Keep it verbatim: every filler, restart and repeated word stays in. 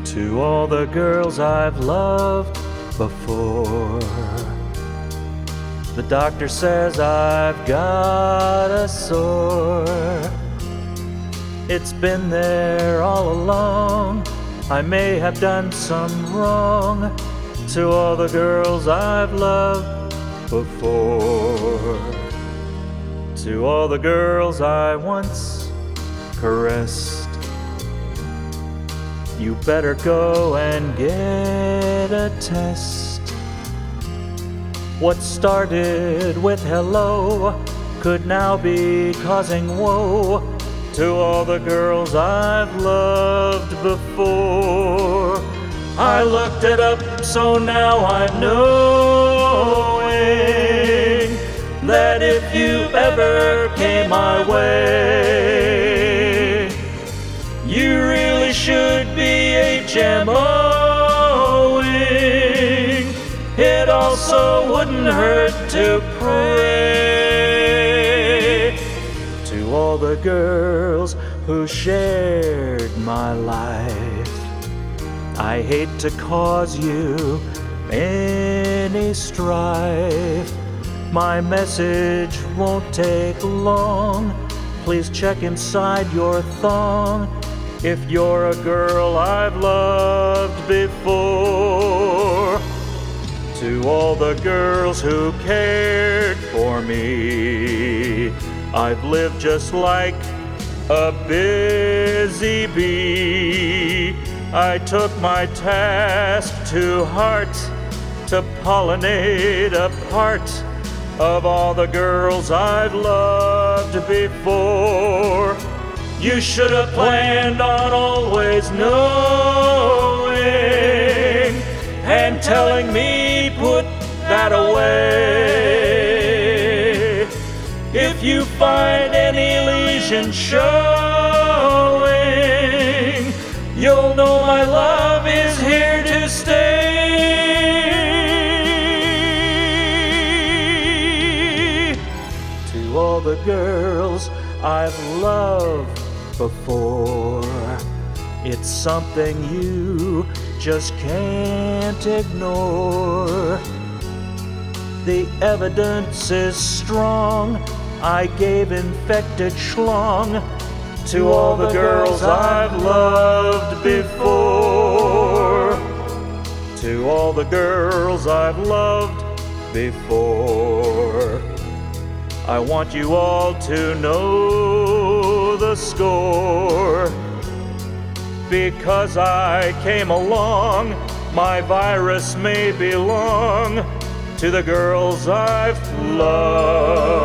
To all the girls I've loved before, the doctor says I've got a sore. It's been there all along. I may have done some wrong. To all the girls I've loved before, to all the girls I once caressed, you better go and get a test. What started with hello could now be causing woe. To all the girls I've loved before, I looked it up, so now I'm knowing that if you ever came my way, you really should be HMOing. It also wouldn't hurt to pray to all the girls who shared my life. I hate to cause you any strife. My message won't take long. Please check inside your thong if you're a girl I've loved before. To all the girls who cared for me, I've lived just like a busy bee. I took my task to heart, to pollinate a part of all the girls I've loved before. You should have planned on always knowing and telling me put that away. If you find any lesion showing, you'll know my love is here to stay. To all the girls I've loved before, it's something you just can't ignore. The evidence is strong. I gave infected schlong to all the girls I've loved before. To all the girls I've loved before. I want you all to know the score. Because I came along, my virus may belong to the girls I've loved